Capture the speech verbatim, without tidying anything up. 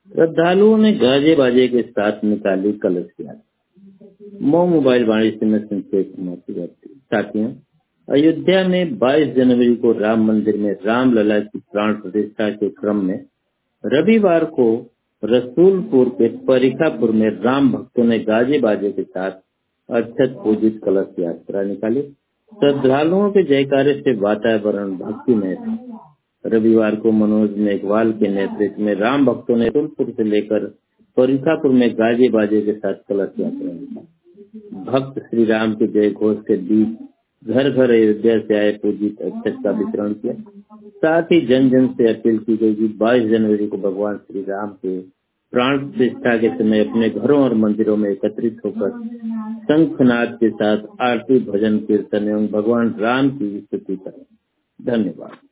श्रद्धालुओं ने गाजे बाजे के साथ निकाली कलश यात्रा। मऊ मोबाइल वाणिज्य में संक्षेप समाप्ति। साथियों, अयोध्या में बाईस जनवरी को राम मंदिर में राम लला की प्राण प्रतिष्ठा के क्रम में रविवार को रसूलपुर के परिखापुर में राम भक्तों ने गाजे बाजे के साथ अक्षत पूजित कलश यात्रा निकाली। श्रद्धालुओं के जयकारे से वातावरण भक्तिमय था। रविवार को मनोज मेघवाल के नेतृत्व में राम भक्तों ने रसूलपुर से लेकर परिखापुर में गाजे बाजे के साथ कलश यात्रा निकाली। भक्त श्री राम के जय घोष के बीच घर घर अयोध्या से आए पूजित अक्षत का वितरण किया। साथ ही जन जन से अपील की गई कि बाईस जनवरी को भगवान श्री राम के प्राण प्रतिष्ठा के समय अपने घरों और मंदिरों में एकत्रित होकर शंखनाद के साथ आरती, भजन, कीर्तन एवं भगवान राम की स्तुति करें। धन्यवाद।